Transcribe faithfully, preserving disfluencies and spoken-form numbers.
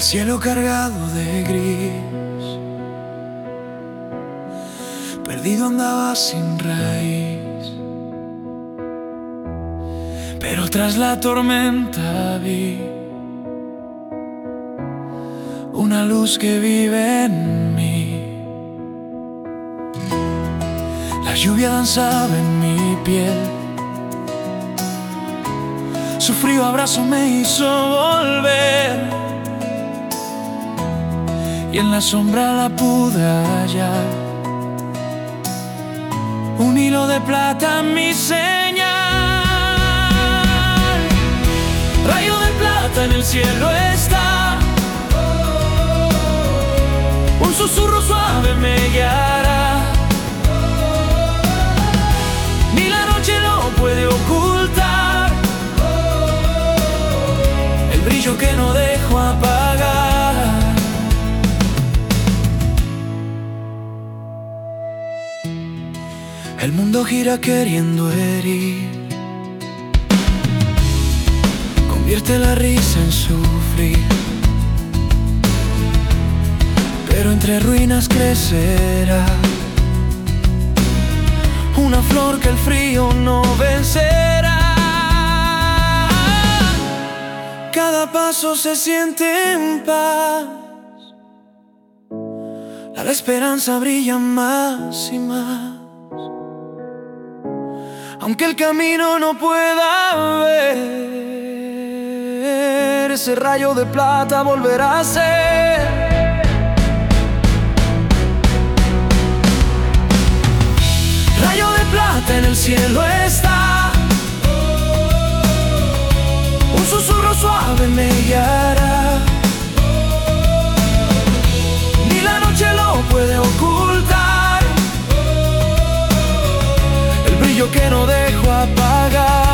cielo cargado de gris, perdido andaba sin raíz, pero tras la tormenta vi una luz que vive en mí. La lluvia danzaba en mi piel, su frío abrazo me hizo volver, y en la sombra la pude hallar, un hilo de plata mi señal. Rayo de plata en el cielo está, un susurro suave me guiará, ni la noche lo puede ocultar, el brillo que no dejo apagar. El mundo gira queriendo herir, convierte la risa en sufrir, pero entre ruinas crecerá una flor que el frío no vencerá. Cada paso se siente en paz, la esperanza brilla más y más, aunque el camino no pueda ver, ese rayo de plata volverá a ser. Rayo de plata en el cielo está, un susurro suave me guiará, ni la noche lo puede ocultar, el brillo que no dejo apagar.